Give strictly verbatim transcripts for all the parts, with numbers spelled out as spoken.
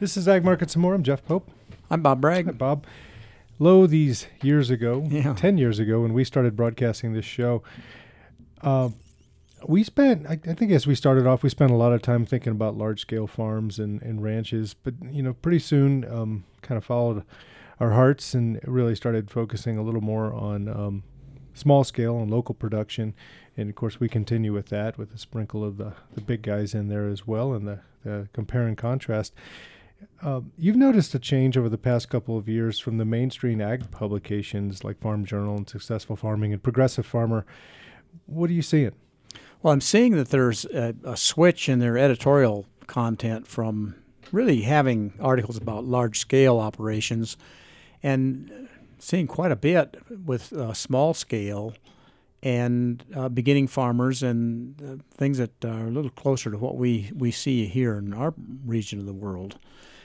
This is Ag Markets and More. I'm Jeff Pope. I'm Bob Bragg. Hi, Bob. Lo, these years ago, Yeah. ten years ago, when we started broadcasting this show, uh, we spent, I, I think as we started off, we spent a lot of time thinking about large-scale farms and, and ranches. But, you know, pretty soon um, kind of followed our hearts and really started focusing a little more on um, small scale and local production. And, of course, we continue with that with a sprinkle of the, the big guys in there as well and the, the compare and contrast. Uh, you've noticed a change over the past couple of years from the mainstream ag publications like Farm Journal and Successful Farming and Progressive Farmer. What are you seeing? Well, I'm seeing that there's a, a switch in their editorial content from really having articles about large-scale operations and seeing quite a bit with uh, small-scale and uh, beginning farmers and uh, things that are a little closer to what we, we see here in our region of the world.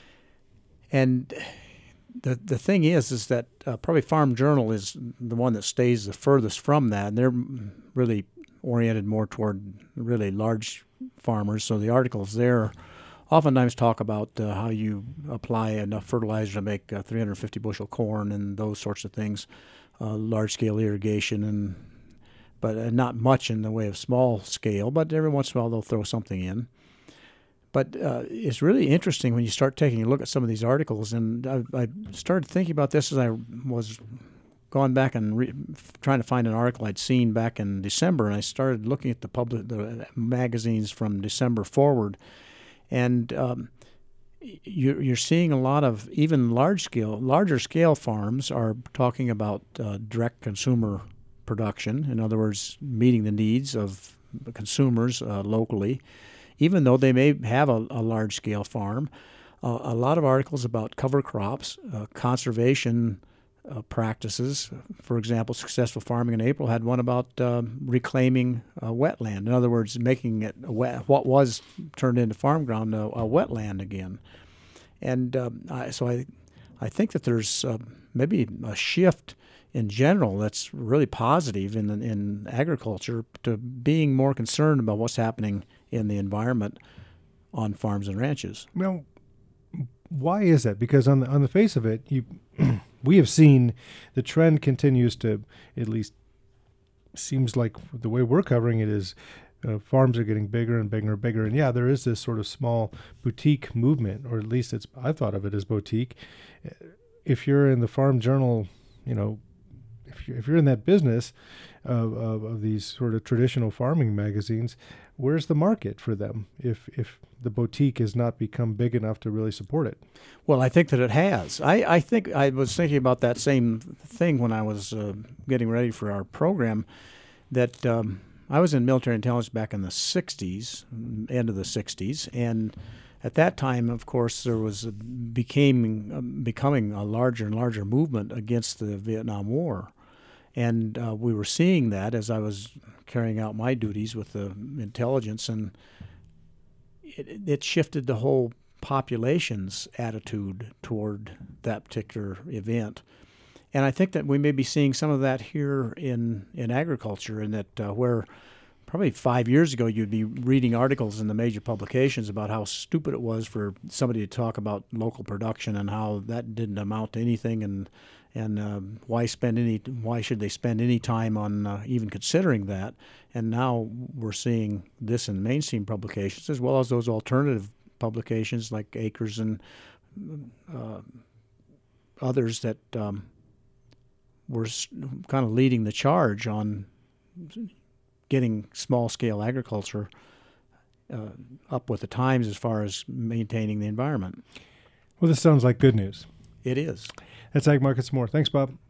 And the the thing is, is that uh, probably Farm Journal is the one that stays the furthest from that. And they're really oriented more toward really large farmers. So the articles there oftentimes talk about uh, how you apply enough fertilizer to make uh, three hundred fifty bushel corn and those sorts of things, uh, large-scale irrigation, and but uh, not much in the way of small scale. But every once in a while they'll throw something in. But uh, it's really interesting when you start taking a look at some of these articles. And I, I started thinking about this as I was going back and re- trying to find an article I'd seen back in December. And I started looking at the public the magazines from December forward. And um, you're, you're seeing a lot of even large scale, larger scale farms are talking about uh, direct consumer production. In other words, meeting the needs of the consumers uh, locally. Even though they may have a, a large-scale farm, uh, a lot of articles about cover crops, uh, conservation uh, practices. For example, Successful Farming in April had one about uh, reclaiming uh, wetland. In other words, making it a wet, what was turned into farm ground a, a wetland again. And uh, I, so I, I think that there's uh, maybe a shift in general that's really positive in in agriculture to being more concerned about what's happening in the environment on farms and ranches. Well, why is that? Because on the on the face of it, you we have seen the trend continues to, at least seems like the way we're covering it is uh, farms are getting bigger and bigger and bigger. And yeah, there is this sort of small boutique movement, or at least it's I thought of it as boutique. If you're in the Farm Journal, you know, if you're, if you're in that business of, of, of these sort of traditional farming magazines, where's the market for them if if the boutique has not become big enough to really support it? Well, I think that it has. I, I think I was thinking about that same thing when I was uh, getting ready for our program, that um, I was in military intelligence back in the sixties, end of the sixties, and at that time, of course, there was a, became uh, becoming a larger and larger movement against the Vietnam War. And uh, we were seeing that as I was carrying out my duties with the intelligence, and it, it shifted the whole population's attitude toward that particular event. And I think that we may be seeing some of that here in, in agriculture, in that uh, where probably five years ago you'd be reading articles in the major publications about how stupid it was for somebody to talk about local production and how that didn't amount to anything, and and uh, why spend any why should they spend any time on uh, even considering that. And now we're seeing this in mainstream publications as well as those alternative publications like Acres and uh, others that um, were kind of leading the charge on getting small-scale agriculture uh, up with the times as far as maintaining the environment. Well, this sounds like good news. It is. That's Ag Markets More. Thanks, Bob.